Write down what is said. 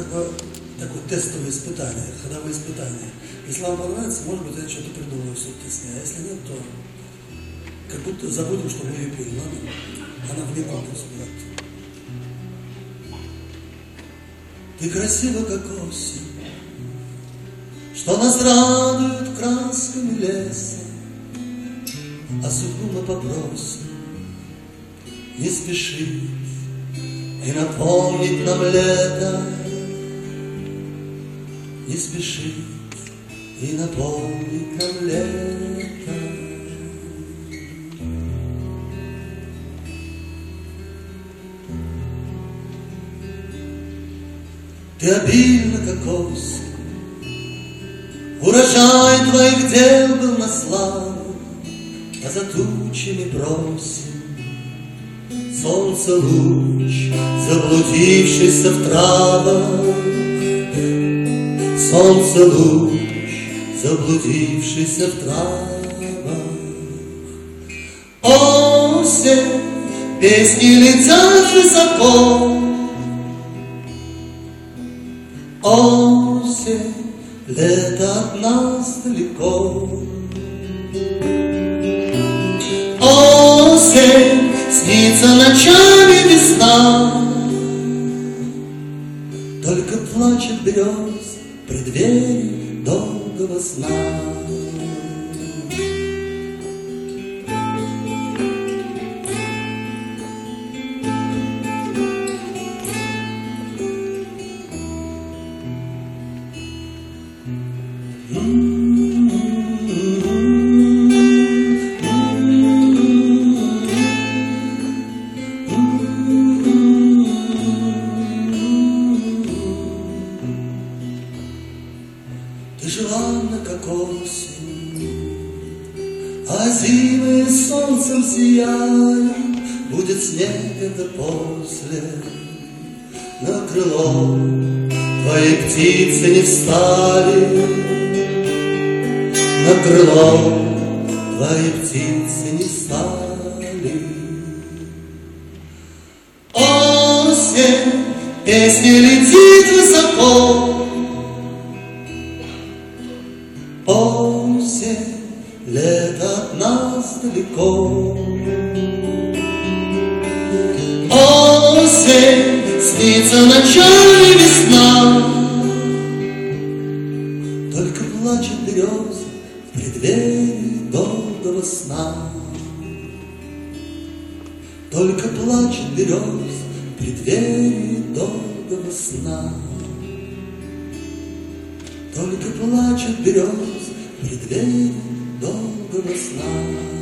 такое тестовое испытание, ходовое испытание. Если вам понравится, может быть, я что-то придумаю в песне, а если нет, то как будто забудем, что мы ее пели, ладно? Она вне конкурса, брат. Ты красива, как осень, что нас радует красками леса, а судьбу мы попросим не спешить и напомнить нам лето, не спешить и напомнить нам лето. Ты обильна, как осень, урожай твоих дел был на славу, а за тучами бросим солнце луч, заблудившийся в травах. Солнце луч, заблудившийся в травах. Осень, песни летят высоко. Осень, лето от нас далеко. Осень, снится ночами весна. Только плачет берез в преддверии долгого сна. Ты желанна, как осень, а зимой солнцем сияя, будет снег это после. На крыло твои птицы не встали, на крыло твои птицы не встали. Осень, песня летит высоко. Осень, лето от нас далеко. Осень, снится ночами весна. Только плачет береза в преддверии долгого сна. Только плачет береза в преддверии долгого сна. Только плачет берез в преддверии долгого сна.